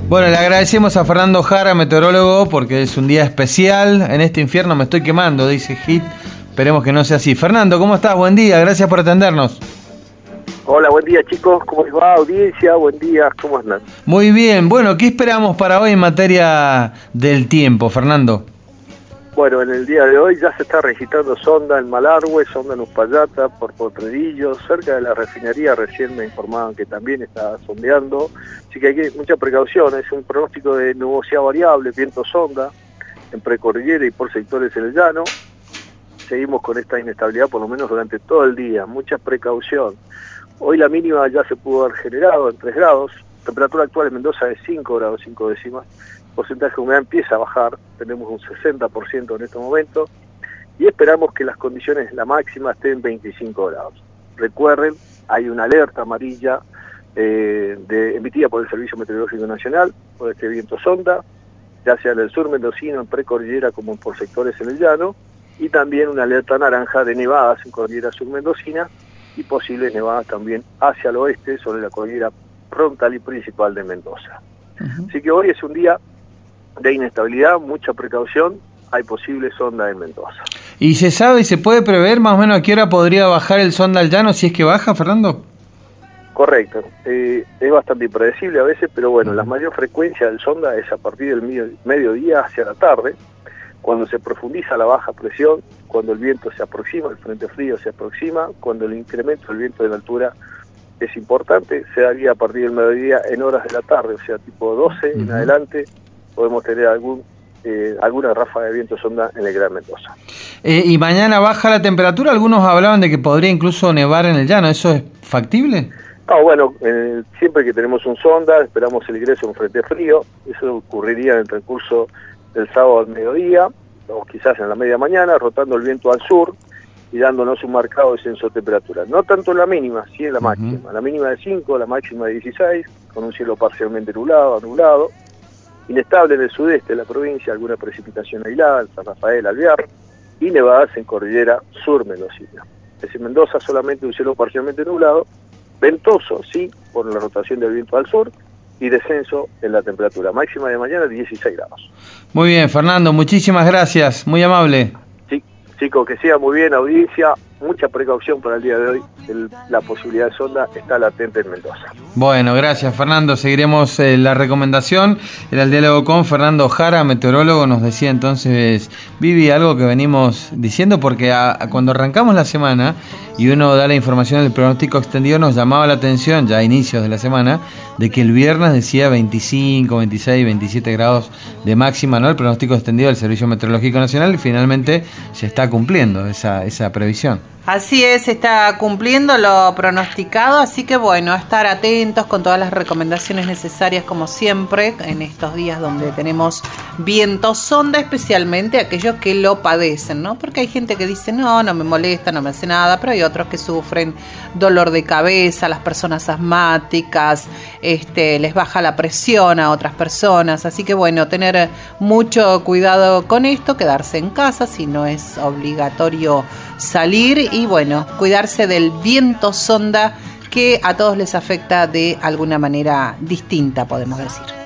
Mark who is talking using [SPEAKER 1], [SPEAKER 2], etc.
[SPEAKER 1] Bueno, le agradecemos a Fernando Jara, meteorólogo, porque es un día especial. En este infierno me estoy quemando, dice Hit. Esperemos que no sea así. Fernando, ¿cómo estás? Buen día, gracias por atendernos.
[SPEAKER 2] Hola, buen día chicos, ¿cómo les va? Audiencia, buen día, ¿cómo andan?
[SPEAKER 1] Muy bien, bueno, ¿qué esperamos para hoy en materia del tiempo, Fernando?
[SPEAKER 2] Bueno, en el día de hoy ya se está registrando sonda en Malargüe, sonda en Uspallata, por Potrerillos, cerca de la refinería recién me informaban que también está sondeando, así que hay mucha precaución, es un pronóstico de nubosidad variable, viento sonda, en precordillera y por sectores en el llano. Seguimos con esta inestabilidad por lo menos durante todo el día, mucha precaución. Hoy la mínima ya se pudo haber generado en 3 grados, temperatura actual en Mendoza es 5 grados 5 décimas, porcentaje de humedad empieza a bajar, tenemos un 60% en este momento, y esperamos que las condiciones, la máxima esté en 25 grados. Recuerden, hay una alerta amarilla emitida por el Servicio Meteorológico Nacional, por este viento sonda, ya sea en el sur mendocino, en precordillera como por sectores en el llano, y también una alerta naranja de nevadas en cordillera sur mendocina, y posibles nevadas también hacia el oeste, sobre la cordillera frontal y principal de Mendoza. Así que hoy es un día de inestabilidad, mucha precaución, hay posible sonda en Mendoza.
[SPEAKER 1] ¿Y se sabe y se puede prever más o menos a qué hora podría bajar el sonda al llano si es que baja, Fernando?
[SPEAKER 2] Correcto, es bastante impredecible a veces, pero bueno, la mayor frecuencia del sonda es a partir del mediodía hacia la tarde, cuando se profundiza la baja presión, cuando el viento se aproxima, el frente frío se aproxima, cuando el incremento del viento de la altura es importante, se daría a partir del mediodía en horas de la tarde, o sea, tipo 12 en adelante, podemos tener alguna ráfaga de viento sonda en el Gran Mendoza.
[SPEAKER 1] ¿Y mañana baja la temperatura? Algunos hablaban de que podría incluso nevar en el llano, ¿eso es factible?
[SPEAKER 2] No, bueno, siempre que tenemos un sonda, esperamos el ingreso de un frente frío, eso ocurriría en el transcurso del sábado al mediodía, o quizás en la media mañana, rotando el viento al sur y dándonos un marcado descenso de temperatura. No tanto en la mínima, sí en la máxima. La mínima de 5, la máxima de 16, con un cielo parcialmente nublado. Inestable en el sudeste de la provincia, alguna precipitación aislada, en San Rafael, Alvear, y nevadas en cordillera sur mendocina. En Mendoza solamente un cielo parcialmente nublado, ventoso, sí, por la rotación del viento al sur, y descenso en la temperatura. Máxima de mañana 16 grados.
[SPEAKER 1] Muy bien, Fernando, muchísimas gracias, muy amable.
[SPEAKER 2] Sí, chicos, que siga muy bien, audiencia, mucha precaución para el día de hoy, la posibilidad de sonda está latente en Mendoza.
[SPEAKER 1] Bueno, gracias Fernando, seguiremos la recomendación. Era el diálogo con Fernando Jara, meteorólogo. Nos decía entonces, Vivi, algo que venimos diciendo, porque cuando arrancamos la semana y uno da la información del pronóstico extendido, nos llamaba la atención, ya a inicios de la semana, de que el viernes decía 25, 26, 27 grados de máxima, ¿no? El pronóstico extendido del Servicio Meteorológico Nacional, y finalmente se está cumpliendo esa previsión.
[SPEAKER 3] Así es, está cumpliendo lo pronosticado, así que bueno, estar atentos con todas las recomendaciones necesarias como siempre en estos días donde tenemos viento sonda, especialmente aquellos que lo padecen, ¿no? Porque hay gente que dice, no me molesta, no me hace nada, pero hay otros que sufren dolor de cabeza, las personas asmáticas, les baja la presión a otras personas, así que bueno, tener mucho cuidado con esto, quedarse en casa si no es obligatorio salir y bueno, cuidarse del viento sonda que a todos les afecta de alguna manera distinta, podemos decir.